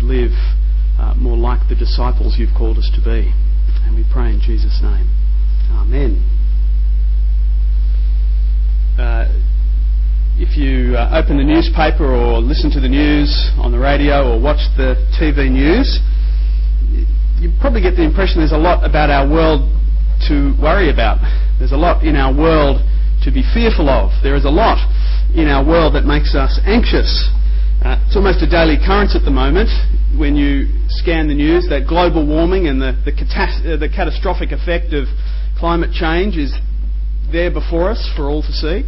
live more like the disciples you've called us to be. And we pray in Jesus' name. Amen. If you open the newspaper or listen to the news on the radio or watch the TV news, you probably get the impression there's a lot about our world to worry about. There's a lot in our world to be fearful of. There is a lot in our world that makes us anxious. It's almost a daily occurrence at the moment when you scan the news that global warming and the catastrophic effect of climate change is there before us for all to see.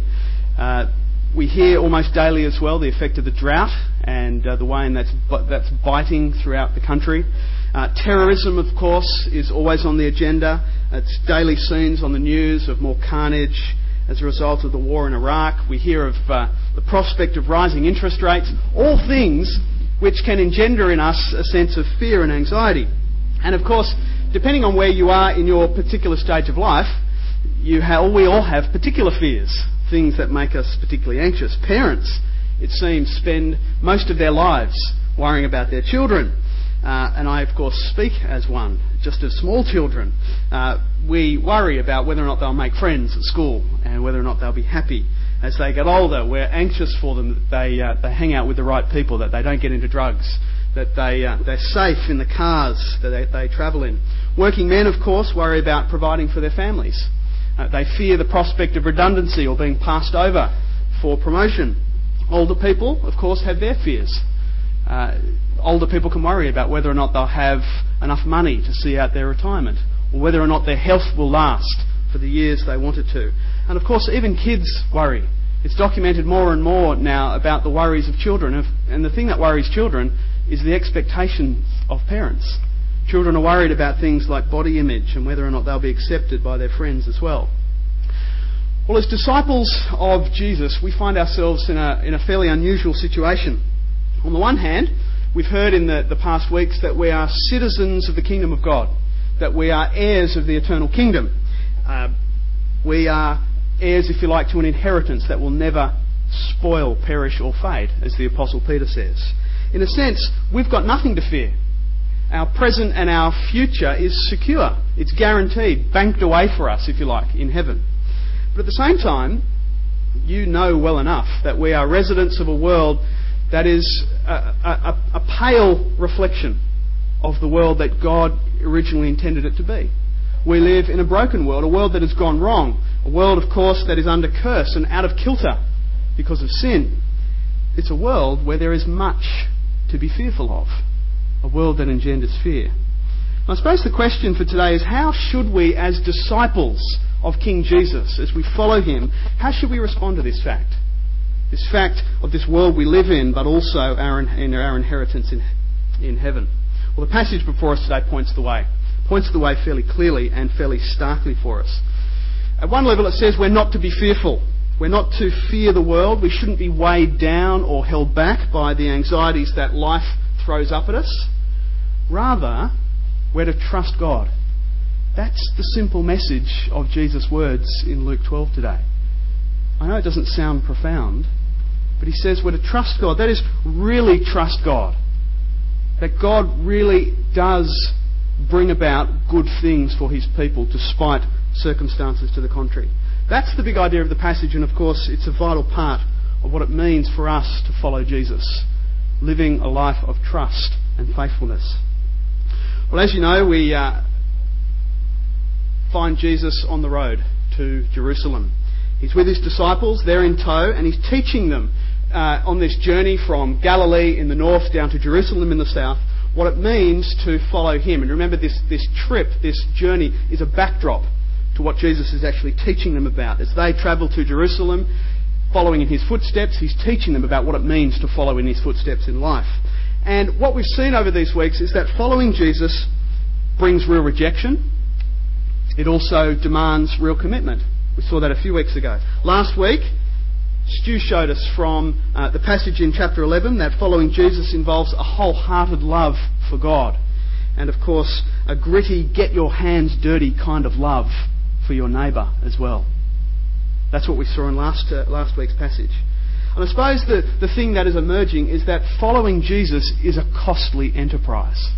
We hear almost daily as well the effect of the drought and the way in that's biting throughout the country. Terrorism, of course, is always on the agenda. It's daily scenes on the news of more carnage as a result of the war in Iraq. We hear of the prospect of rising interest rates, all things which can engender in us a sense of fear and anxiety. And of course, depending on where you are in your particular stage of life, we all have particular fears, things that make us particularly anxious. Parents, it seems, spend most of their lives worrying about their children. And I, of course, speak as one, just as small children. We worry about whether or not they'll make friends at school and whether or not they'll be happy. As they get older, we're anxious for them that they hang out with the right people, that they don't get into drugs, that they're safe in the cars that they travel in. Working men, of course, worry about providing for their families. They fear the prospect of redundancy or being passed over for promotion. Older people, of course, have their fears. Older people can worry about whether or not they'll have enough money to see out their retirement, or whether or not their health will last for the years they want it to. And of course, even kids worry. It's documented more and more now about the worries of children. And the thing that worries children is the expectations of parents. Children are worried about things like body image and whether or not they'll be accepted by their friends as well. Well, as disciples of Jesus, we find ourselves in a fairly unusual situation. On the one hand, we've heard in the past weeks that we are citizens of the kingdom of God, that we are heirs of the eternal kingdom. We are heirs, if you like, to an inheritance that will never spoil, perish or fade, as the Apostle Peter says. In a sense, we've got nothing to fear. Our present and our future is secure. It's guaranteed, banked away for us, if you like, in heaven. But at the same time, you know well enough that we are residents of a world that is a pale reflection of the world that God originally intended it to be. We live in a broken world, a world that has gone wrong, a world, of course, that is under curse and out of kilter because of sin. It's a world where there is much to be fearful of, a world that engenders fear. I suppose the question for today is, how should we, as disciples of King Jesus, as we follow him, how should we respond to this fact? This fact of this world we live in, but also our inheritance in heaven. Well, the passage before us today points the way fairly clearly and fairly starkly for us. At one level it says we're not to be fearful. We're not to fear the world. We shouldn't be weighed down or held back by the anxieties that life throws up at us. Rather, we're to trust God. That's the simple message of Jesus' words in Luke 12 today. I know it doesn't sound profound, but he says we're to trust God. That is, really trust God. That God really does bring about good things for his people despite circumstances to the contrary. That's the big idea of the passage, and of course it's a vital part of what it means for us to follow Jesus, living a life of trust and faithfulness. Well, as you know, we find Jesus on the road to Jerusalem. He's with his disciples, they're in tow, and he's teaching them on this journey from Galilee in the north down to Jerusalem in the south, what it means to follow him. And remember, this trip, this journey, is a backdrop to what Jesus is actually teaching them about. As they travel to Jerusalem, following in his footsteps, he's teaching them about what it means to follow in his footsteps in life. And what we've seen over these weeks is that following Jesus brings real rejection. It also demands real commitment. We saw that a few weeks ago. Last week, Stu showed us from the passage in chapter 11 that following Jesus involves a wholehearted love for God. And of course, a gritty, get your hands dirty kind of love for your neighbour as well. That's what we saw in last week's passage. And I suppose the thing that is emerging is that following Jesus is a costly enterprise.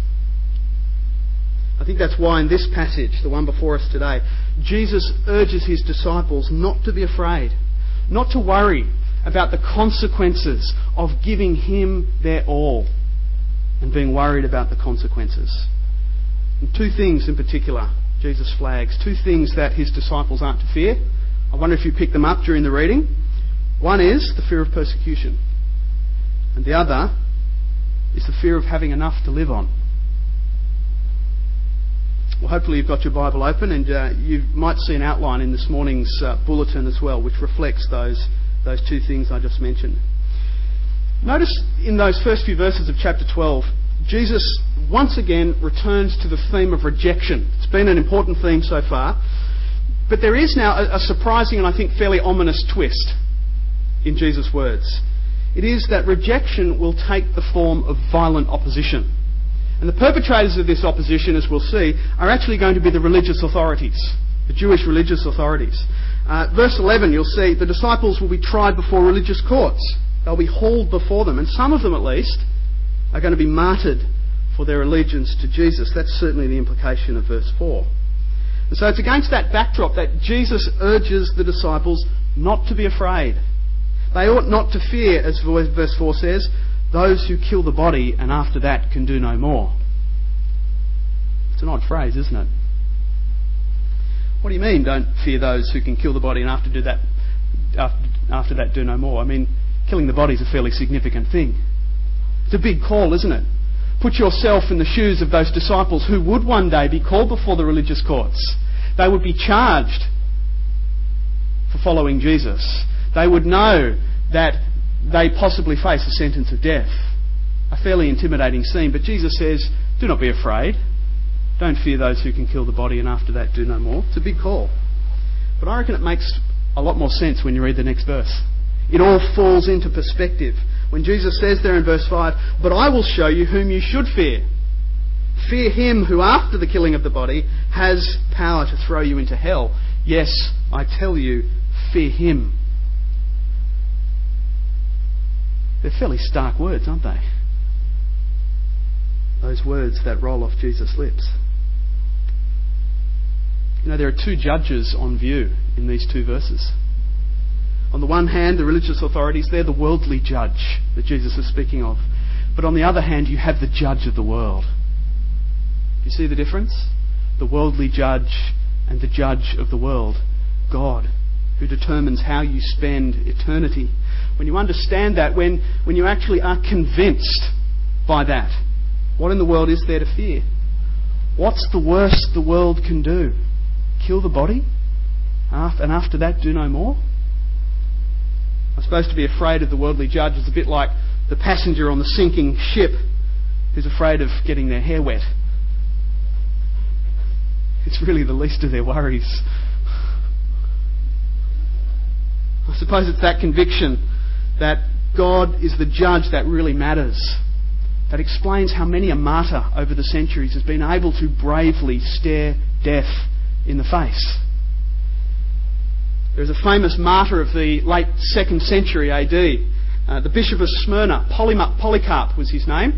I think that's why in this passage, the one before us today, Jesus urges his disciples not to be afraid, not to worry about the consequences of giving him their all and being worried about the consequences. And two things in particular Jesus flags, two things that his disciples aren't to fear. I wonder if you picked them up during the reading. One is the fear of persecution, and the other is the fear of having enough to live on. Well, hopefully you've got your Bible open, and you might see an outline in this morning's bulletin as well, which reflects those two things I just mentioned. Notice in those first few verses of chapter 12, Jesus once again returns to the theme of rejection. It's been an important theme so far, but there is now a surprising and I think fairly ominous twist in Jesus' words. It is that rejection will take the form of violent opposition. And the perpetrators of this opposition, as we'll see, are actually going to be the religious authorities, the Jewish religious authorities. Verse 11, you'll see the disciples will be tried before religious courts. They'll be hauled before them, and some of them at least are going to be martyred for their allegiance to Jesus. That's certainly the implication of verse 4. And so it's against that backdrop that Jesus urges the disciples not to be afraid. They ought not to fear, as verse 4 says, those who kill the body and after that can do no more. It's an odd phrase, isn't it? What do you mean, don't fear those who can kill the body and after that do no more? I mean, killing the body is a fairly significant thing. It's a big call, isn't it? Put yourself in the shoes of those disciples who would one day be called before the religious courts. They would be charged for following Jesus. They would know that they possibly face a sentence of death. A fairly intimidating scene, but Jesus says, do not be afraid. Don't fear those who can kill the body and after that do no more. It's a big call. But I reckon it makes a lot more sense when you read the next verse. It all falls into perspective. When Jesus says there in verse 5, but I will show you whom you should fear. Fear him who after the killing of the body has power to throw you into hell. Yes, I tell you, fear him. They're fairly stark words, aren't they? Those words that roll off Jesus' lips. You know, there are two judges on view in these two verses. On the one hand, the religious authorities, they're the worldly judge that Jesus is speaking of. But on the other hand, you have the judge of the world. Do you see the difference? The worldly judge and the judge of the world. God, who determines how you spend eternity. When you understand that, when you actually are convinced by that, what in the world is there to fear? What's the worst the world can do? Kill the body? And after that do no more? I'm supposed to be afraid of the worldly judge is a bit like the passenger on the sinking ship who's afraid of getting their hair wet. It's really the least of their worries. I suppose it's that conviction that God is the judge that really matters. That explains how many a martyr over the centuries has been able to bravely stare death in the face. There's a famous martyr of the late 2nd century AD, the Bishop of Smyrna, Polycarp was his name.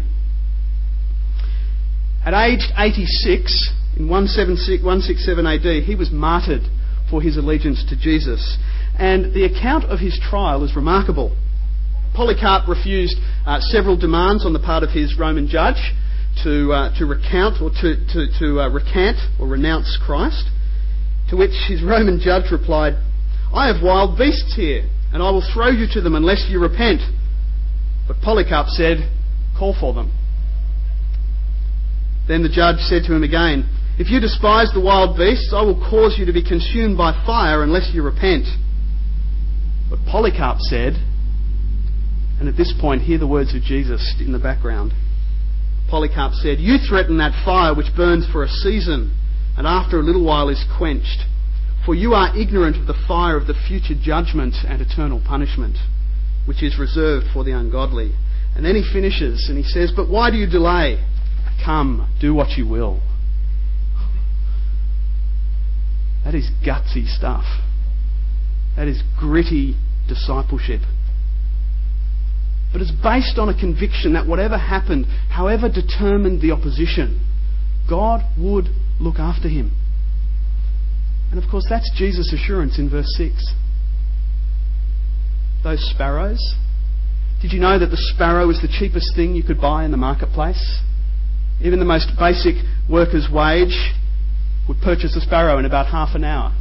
At age 86, in 167 AD, he was martyred for his allegiance to Jesus. And the account of his trial is remarkable. Polycarp refused several demands on the part of his Roman judge to recant or renounce Christ, to which his Roman judge replied, I have wild beasts here, and I will throw you to them unless you repent. But Polycarp said, call for them. Then the judge said to him again, if you despise the wild beasts, I will cause you to be consumed by fire unless you repent. But Polycarp said, and at this point hear the words of Jesus in the background. Polycarp said, you threaten that fire which burns for a season and after a little while is quenched. For you are ignorant of the fire of the future judgment and eternal punishment, which is reserved for the ungodly. And then he finishes and he says, but why do you delay? Come, do what you will. That is gutsy stuff. That is gritty discipleship. but it's based on a conviction that whatever happened, however determined the opposition, God would look after him. And of course, that's Jesus' assurance in verse 6. Those sparrows. Did you know that the sparrow is the cheapest thing you could buy in the marketplace? Even the most basic worker's wage would purchase a sparrow in about half an hour.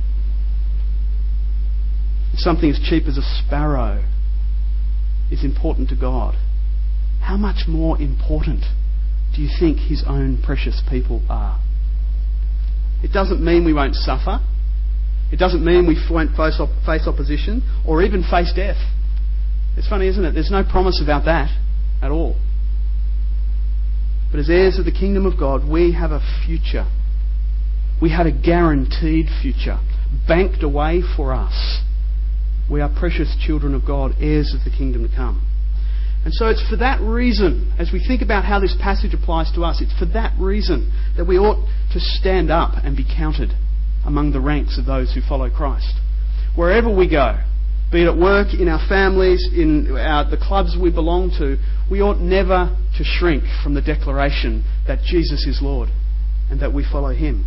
If something as cheap as a sparrow is important to God, how much more important do you think his own precious people are? It doesn't mean we won't suffer. It doesn't mean we won't face opposition or even face death. It's funny, isn't it? There's no promise about that at all. But as heirs of the kingdom of God, we have a future. We have a guaranteed future, banked away for us. We are precious children of God, heirs of the kingdom to come. And so it's for that reason, as we think about how this passage applies to us, it's for that reason that we ought to stand up and be counted among the ranks of those who follow Christ. Wherever we go, be it at work, in our families, in the clubs we belong to, we ought never to shrink from the declaration that Jesus is Lord and that we follow him.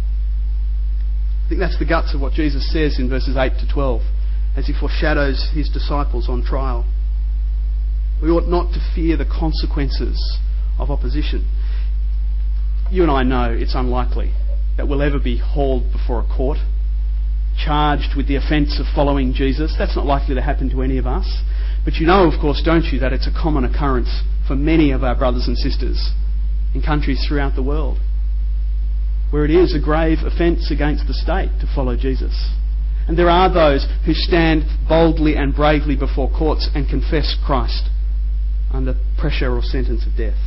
I think that's the guts of what Jesus says in verses 8 to 12 as he foreshadows his disciples on trial. We ought not to fear the consequences of opposition. You and I know it's unlikely that we'll ever be hauled before a court, charged with the offence of following Jesus. That's not likely to happen to any of us. But you know, of course, don't you, that it's a common occurrence for many of our brothers and sisters in countries throughout the world, where it is a grave offence against the state to follow Jesus. And there are those who stand boldly and bravely before courts and confess Christ under pressure or sentence of death.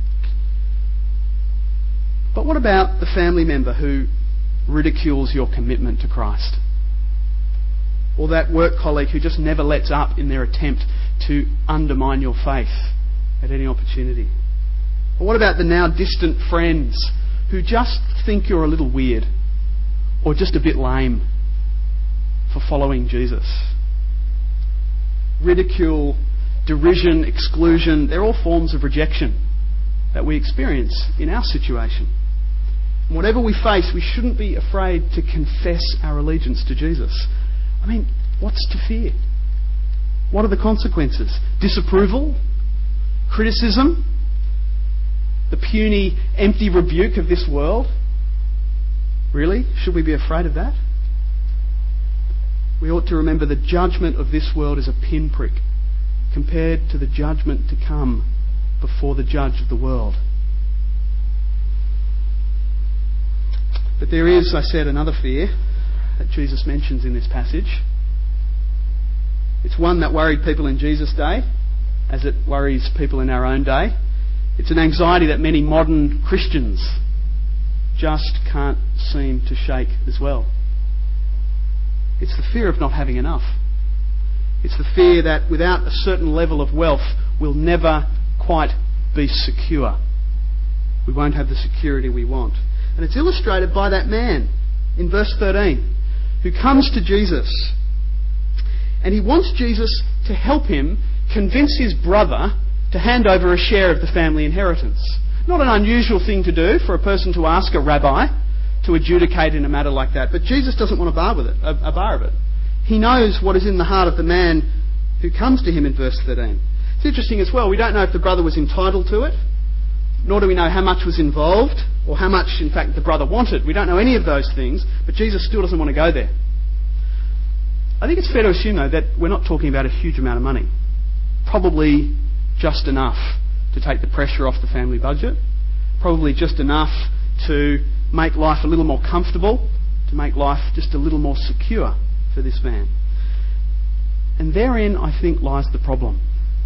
But what about the family member who ridicules your commitment to Christ? Or that work colleague who just never lets up in their attempt to undermine your faith at any opportunity? Or what about the now distant friends who just think you're a little weird or just a bit lame for following Jesus? Ridicule, derision, exclusion, they're all forms of rejection that we experience in our situation. And whatever we face, we shouldn't be afraid to confess our allegiance to Jesus. I mean, what's to fear? What are the consequences? Disapproval? Criticism? The puny, empty rebuke of this world? Really? Should we be afraid of that? We ought to remember the judgment of this world is a pinprick compared to the judgment to come before the judge of the world. But there is, I said, another fear that Jesus mentions in this passage. It's one that worried people in Jesus' day, as it worries people in our own day. It's an anxiety that many modern Christians just can't seem to shake as well. It's the fear of not having enough. It's the fear that without a certain level of wealth, we'll never quite be secure. We won't have the security we want. And it's illustrated by that man in verse 13 who comes to Jesus. And he wants Jesus to help him convince his brother to hand over a share of the family inheritance. Not an unusual thing to do for a person to ask a rabbi to adjudicate in a matter like that. But Jesus doesn't want a bar of it. He knows what is in the heart of the man who comes to him in verse 13. It's interesting as well. We don't know if the brother was entitled to it, nor do we know how much was involved, or how much, in fact, the brother wanted. We don't know any of those things, but Jesus still doesn't want to go there. I think it's fair to assume, though, that we're not talking about a huge amount of money. Probably just enough to take the pressure off the family budget. Probably just enough to make life a little more comfortable, to make life just a little more secure for this man. And therein, I think, lies the problem.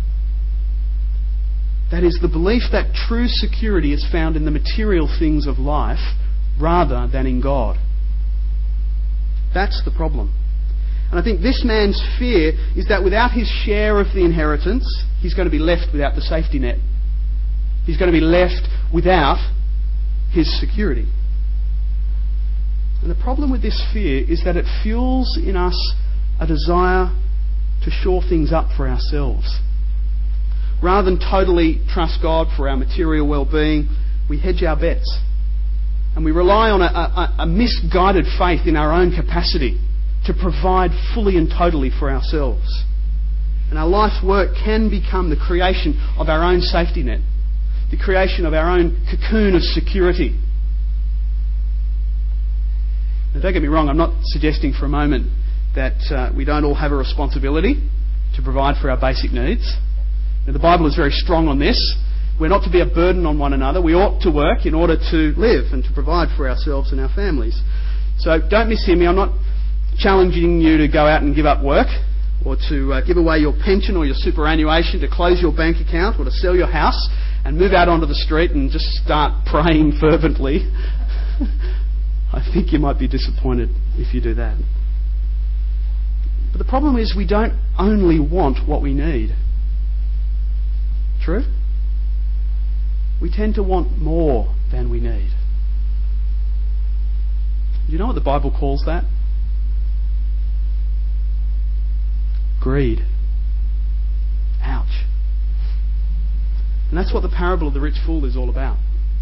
That is, the belief that true security is found in the material things of life rather than in God. That's the problem. And I think this man's fear is that without his share of the inheritance, he's going to be left without the safety net. He's going to be left without his security. And the problem with this fear is that it fuels in us a desire to shore things up for ourselves. rather than totally trust God for our material well-being, we hedge our bets. And we rely on a misguided faith in our own capacity to provide fully and totally for ourselves. And our life's work can become the creation of our own safety net, the creation of our own cocoon of security. Now, don't get me wrong, I'm not suggesting for a moment that we don't all have a responsibility to provide for our basic needs. Now, the Bible is very strong on this. We're not to be a burden on one another. We ought to work in order to live and to provide for ourselves and our families. So don't mishear me. I'm not challenging you to go out and give up work, or to give away your pension or your superannuation, to close your bank account, or to sell your house and move out onto the street and just start praying fervently. I think you might be disappointed if you do that. But the problem is we don't only want what we need. True? We tend to want more than we need. Do you know what the Bible calls that? Greed. Ouch. And that's what the parable of the rich fool is all about.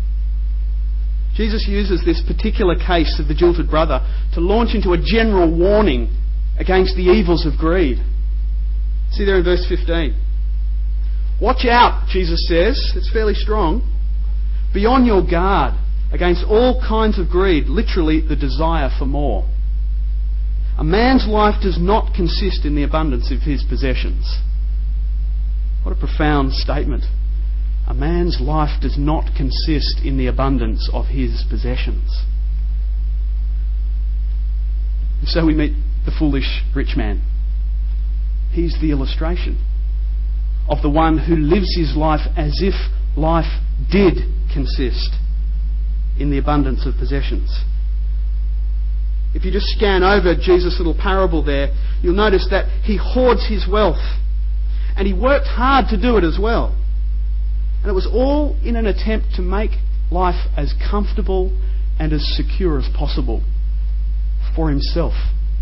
Jesus uses this particular case of the jilted brother to launch into a general warning against the evils of greed. See there in verse 15. Watch out, Jesus says. It's fairly strong. Be on your guard against all kinds of greed, literally the desire for more. A man's life does not consist in the abundance of his possessions. What a profound statement. A man's life does not consist in the abundance of his possessions. And so we meet the foolish rich man. He's the illustration of the one who lives his life as if life did consist in the abundance of possessions. If you just scan over Jesus' little parable there, you'll notice that he hoards his wealth. And he worked hard to do it as well. And it was all in an attempt to make life as comfortable and as secure as possible for himself.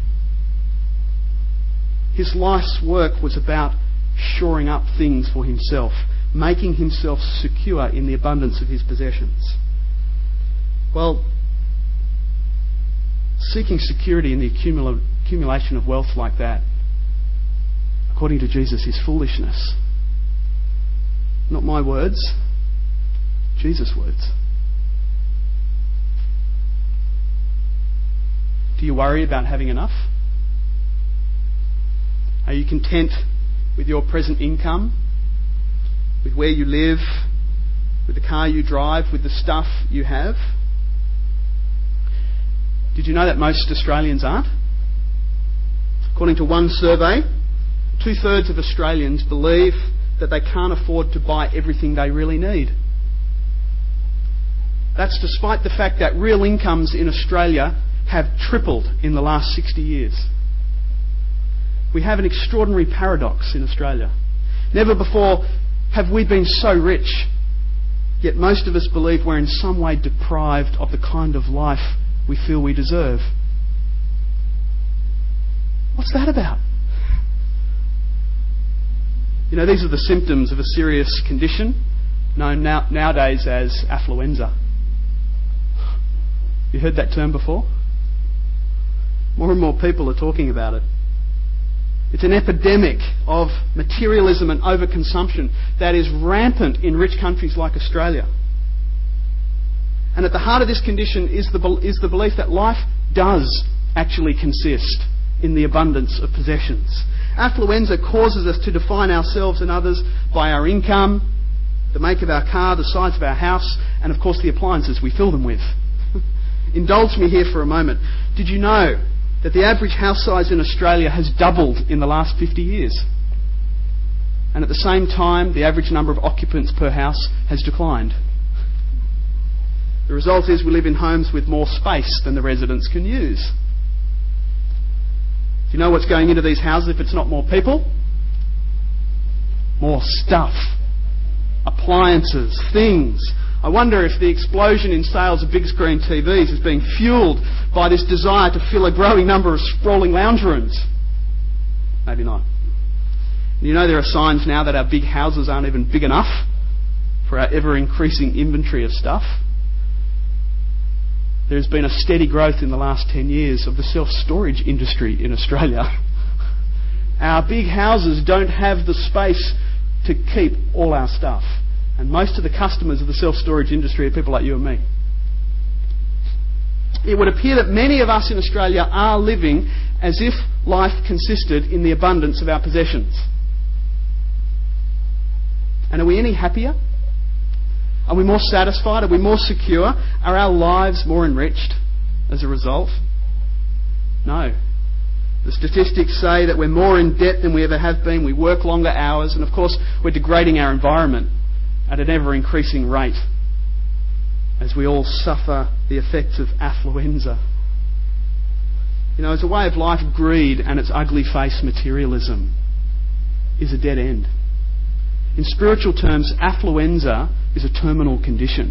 His life's work was about shoring up things for himself, making himself secure in the abundance of his possessions. Well, seeking security in the accumulation of wealth like that, according to Jesus, is foolishness. Not my words, Jesus' words. Do you worry about having enough? Are you content with your present income, with where you live, with the car you drive, with the stuff you have? Did you know that most Australians aren't? According to one survey, 2/3 of Australians believe that they can't afford to buy everything they really need. That's despite the fact that real incomes in Australia have tripled in the last 60 years. We have an extraordinary paradox in Australia. Never before have we been so rich, yet most of us believe we're in some way deprived of the kind of life we feel we deserve. What's that about? You know, these are the symptoms of a serious condition known nowadays as affluenza. You heard that term before? More and more people are talking about it. It's an epidemic of materialism and overconsumption that is rampant in rich countries like Australia. And at the heart of this condition is the belief that life does actually consist in the abundance of possessions. Affluenza causes us to define ourselves and others by our income, the make of our car, the size of our house, and of course the appliances we fill them with. Indulge me here for a moment. Did you know that the average house size in Australia has doubled in the last 50 years? And at the same time, the average number of occupants per house has declined. The result is we live in homes with more space than the residents can use. Do you know what's going into these houses if it's not more people? More stuff. Appliances, things. I wonder if the explosion in sales of big screen TVs is being fuelled by this desire to fill a growing number of sprawling lounge rooms. Maybe not. You know, there are signs now that our big houses aren't even big enough for our ever-increasing inventory of stuff. There's been a steady growth in the last 10 years of the self-storage industry in Australia. Our big houses don't have the space to keep all our stuff. And most of the customers of the self-storage industry are people like you and me. It would appear that many of us in Australia are living as if life consisted in the abundance of our possessions. And are we any happier? Are we more satisfied? Are we more secure? Are our lives more enriched as a result? No. The statistics say that we're more in debt than we ever have been. We work longer hours. And of course, we're degrading our environment at an ever-increasing rate as we all suffer the effects of affluenza. You know, as a way of life, greed and its ugly face, materialism, is a dead end. In spiritual terms, affluenza is a terminal condition.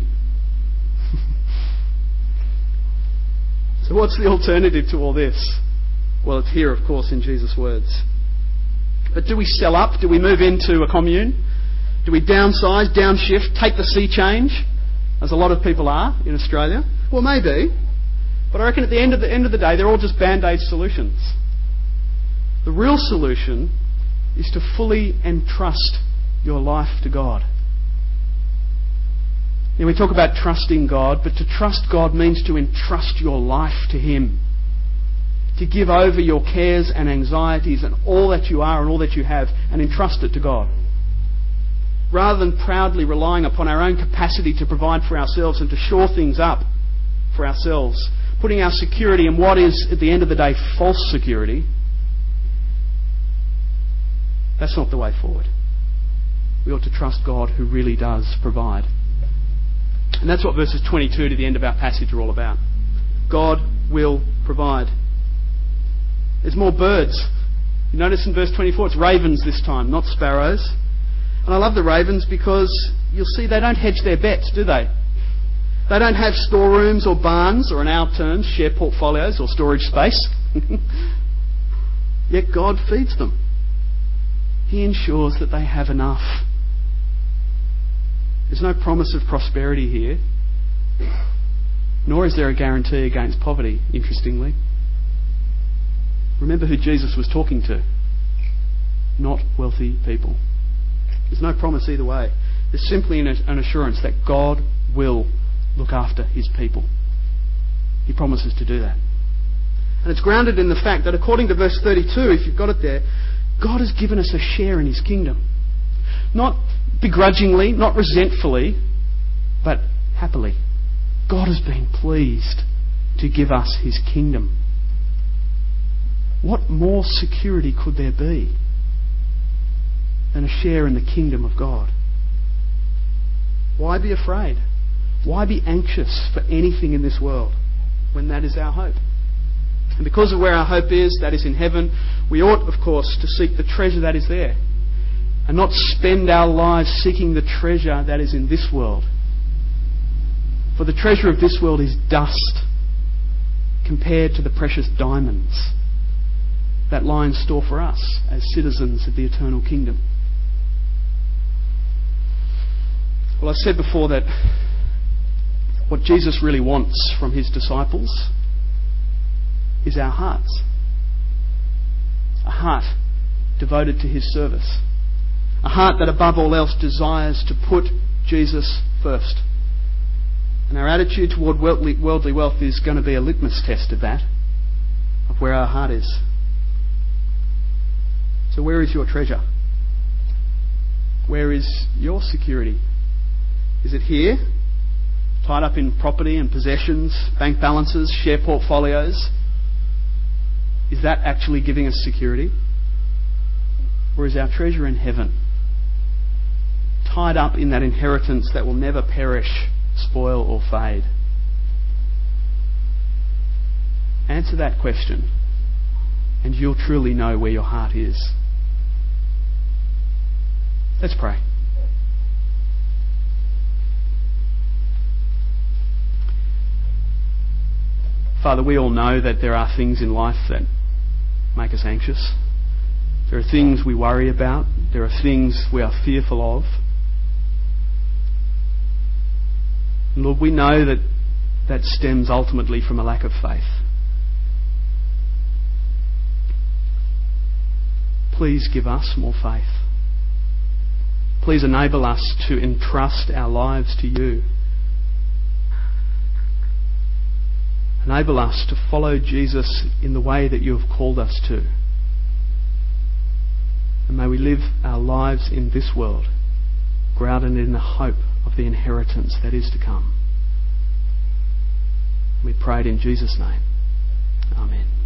So what's the alternative to all this? Well, it's here, of course, in Jesus' words. But do we sell up? Do we move into a commune? Do we downsize, downshift, take the sea change, as a lot of people are in Australia? Well, maybe. But I reckon at the end of the day, they're all just band-aid solutions. The real solution is to fully entrust your life to God. Now, we talk about trusting God, but to trust God means to entrust your life to Him. To give over your cares and anxieties and all that you are and all that you have and entrust it to God. Rather than proudly relying upon our own capacity to provide for ourselves and to shore things up for ourselves, putting our security in what is, at the end of the day, false security, that's not the way forward. We ought to trust God who really does provide. And that's what verses 22 to the end of our passage are all about. God will provide. There's more birds. You notice in verse 24, it's ravens this time, not sparrows. And I love the ravens because you'll see they don't hedge their bets, do they? They don't have storerooms or barns, or in our terms, share portfolios or storage space. Yet God feeds them. He ensures that they have enough. There's no promise of prosperity here, nor is there a guarantee against poverty, interestingly. Remember who Jesus was talking to. Not wealthy people. There's no promise either way. There's simply an assurance that God will look after His people. He promises to do that. And it's grounded in the fact that according to verse 32, if you've got it there, God has given us a share in His kingdom. Not begrudgingly, not resentfully, but happily. God has been pleased to give us His kingdom. What more security could there be than a share in the kingdom of God? Why be afraid? Why be anxious for anything in this world when that is our hope? And because of where our hope is, that is in heaven, we ought, of course, to seek the treasure that is there and not spend our lives seeking the treasure that is in this world. For the treasure of this world is dust compared to the precious diamonds that lie in store for us as citizens of the eternal kingdom. Well, I said before that what Jesus really wants from His disciples is our hearts. A heart devoted to His service. A heart that above all else desires to put Jesus first. And our attitude toward worldly wealth is going to be a litmus test of that, of where our heart is. So where is your treasure? Where is your security? Is it here, tied up in property and possessions, bank balances, share portfolios? Is that actually giving us security? Or is our treasure in heaven, tied up in that inheritance that will never perish, spoil or fade? Answer that question, and you'll truly know where your heart is. Let's pray. Father, we all know that there are things in life that make us anxious. There are things we worry about. There are things we are fearful of. And Lord, we know that stems ultimately from a lack of faith. Please give us more faith. Please enable us to entrust our lives to you. Enable us to follow Jesus in the way that you have called us to. And may we live our lives in this world, grounded in the hope of the inheritance that is to come. We pray it in Jesus' name. Amen.